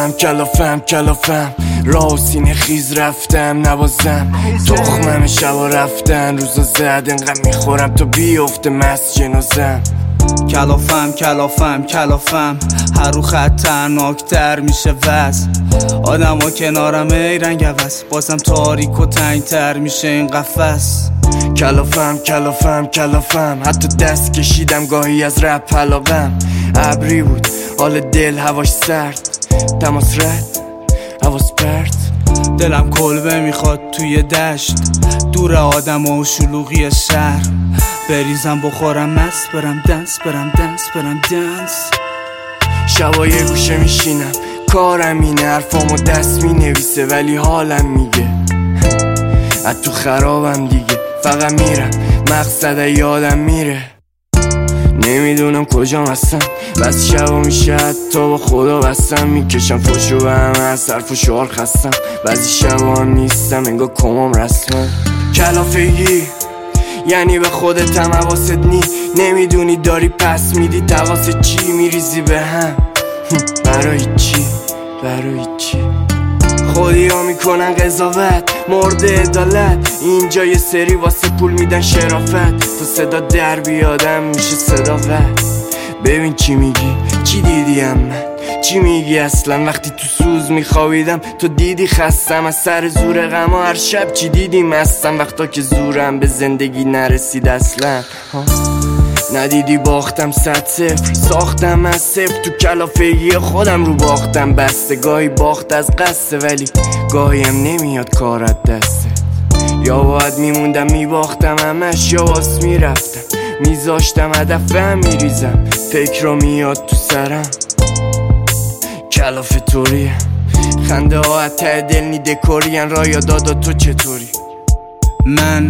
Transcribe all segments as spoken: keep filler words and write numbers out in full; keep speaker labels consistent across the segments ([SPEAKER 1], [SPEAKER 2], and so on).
[SPEAKER 1] کلافم کلافم کلافم راه و سینه خیز رفتم نوازم تخمم شبا رفتن روزا زد انقدر میخورم تا بیفته مست جنازم.
[SPEAKER 2] کلافم کلافم کلافم هر رو خطرناکتر میشه وز آدم ها کنارم ای رنگ عوض بازم تاریک و تنگتر میشه این قفس.
[SPEAKER 1] کلافم کلافم کلافم حتی دست کشیدم گاهی از رپ علاقم. ابری بود حال دل هواش سرد تماس رد حواس پرت.
[SPEAKER 2] دلم کلبه میخواد توی دشت دور آدم و شلوغی شهر بریزم بخورم مست برم دنس برم دنس برم دنس.
[SPEAKER 1] شبا یه گوشه میشینم کارم اینه حرفامو دست مینویسه ولی حالم میگه از تو خرابم دیگه فقط میرم مقصد یادم میره. نمیدونم کجام هستم بس شبا میشه حتی با خدا بستم میکشم فشو به همه از صرف و شعار خستم بعضی شبا هم نیستم انگاه کمام رسمم. کلافگی یعنی به خودتم حواست نی نمیدونی داری پس میدی تواست چی میریزی به هم برای چی برای چی خودی ها میکنن قضاوت مرد عدالت اینجا یه سری واسه پول میدن شرافت تو صدا در بیادم میشه صداقت. ببین چی میگی چی دیدیم من چی میگی اصلا وقتی تو سوز میخوابیدم تو دیدی خستم از سر زور غم هر شب چی دیدی مستم وقتا که زورم به زندگی نرسید اصلا ندیدی باختم صد صفر ساختم از صفر تو کلافگی خودم رو باختم بسته گاهی باخت از قصه ولی گاهی هم نمیاد کارت دسته یا باید میموندم میباختم همش یا واس میرفتم میذاشتم هدف هم میریزم فکر رو میاد تو سرم کلافه طوریم خنده ها حتی دل نی دکورین را یا دادا تو چطوری.
[SPEAKER 2] من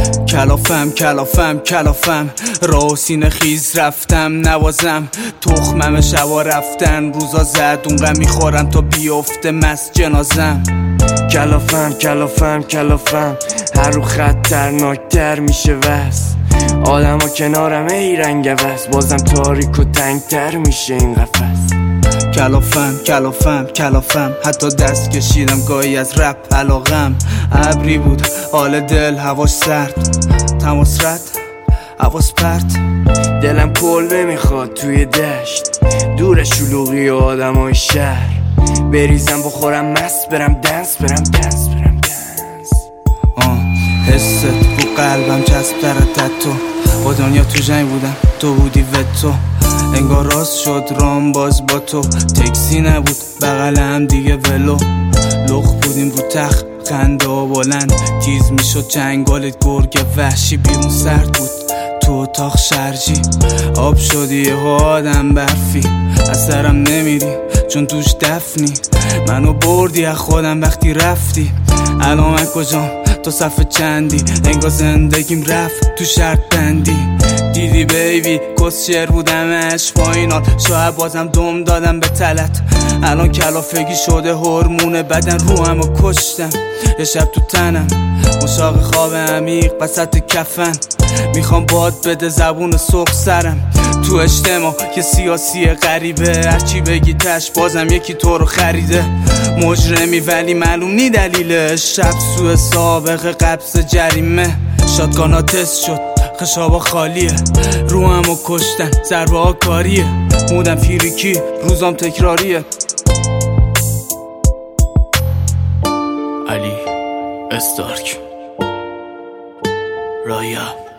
[SPEAKER 2] کلافم کلافم کلافم راه و سینه خیز رفتم نوازم تخمم شبا رفتن روزا زد اونقدر میخورم تا بیفته مست جنازم.
[SPEAKER 1] کلافم کلافم کلافم هر رو خطرناکتر میشه وز آدم ها کنارم ای رنگ عوض بازم تاریک و تنگتر میشه این قفس.
[SPEAKER 2] کلافم کلافم کلافم حتی دست کشیدم گاهی از رپ علاقم. ابری بود حال دل هواش سرد تماس رد حواس پرت.
[SPEAKER 1] دلم کلبه میخواد توی دشت دور شلوغی و آدم های شهر بریزم بخورم مست برم دنس برم دنس برم دنس.
[SPEAKER 2] آه حست رو قلبم چسب درتت تو با دنیا تو جنگ بودم تو بودی و تو انگار راست شد رام باز با تو تکسی نبود بغلم دیگه ولو لخ بودیم رو تخت خنده و بلند تیز میشد چنگالت گرگ وحشی بیرون سرد بود تو اتاق شرجی آب شدی یه آدم برفی از سرم نمیری چون توش دفنی منو بردی از خودم وقتی رفتی الان من کجام تو صفحه چندی انگار زندگیم رفت تو شرط بندی دیدی بیبی کس شعر بودمش فاینال شاید بازم دم دادم به تلت الان کلافگی شده هورمون بدن رو همو کشتم یه شب تو تنم مشاق خواب عمیق وسط کفن میخوام باد بده زبون سرخ سرم تو اجتماع یه سیاسی غریبه هرچی بگی تش بازم یکی تو رو خریده مجرمی ولی معلوم نی دلیلش شب سوء سابق قبض جریمه شاتگانا تست شد خشابا خالیه رو همو کشتن ضربه ها کاریه مودم فیریکی روزام تکراریه. علی استارک رایا